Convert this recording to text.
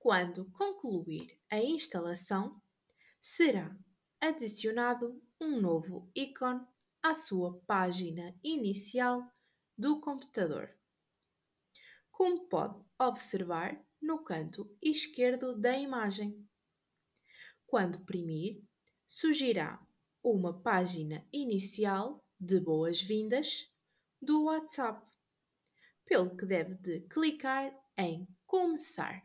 Quando concluir a instalação, será adicionado um novo ícone à sua página inicial do computador, como pode observar no canto esquerdo da imagem. Quando imprimir, surgirá uma página inicial de boas-vindas do WhatsApp, pelo que deve de clicar em Começar.